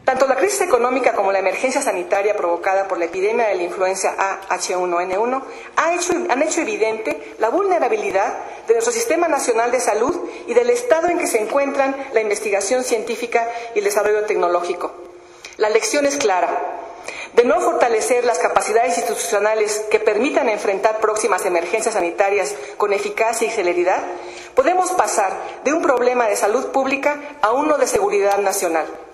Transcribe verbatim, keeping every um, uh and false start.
Tanto la crisis económica como la emergencia sanitaria provocada por la epidemia de la influenza A H uno N uno ha hecho, han hecho evidente la vulnerabilidad de nuestro Sistema Nacional de Salud y del estado en que se encuentran la investigación científica y el desarrollo tecnológico. La lección es clara. De no fortalecer las capacidades institucionales que permitan enfrentar próximas emergencias sanitarias con eficacia y celeridad, podemos pasar de un problema de salud pública a uno de seguridad nacional.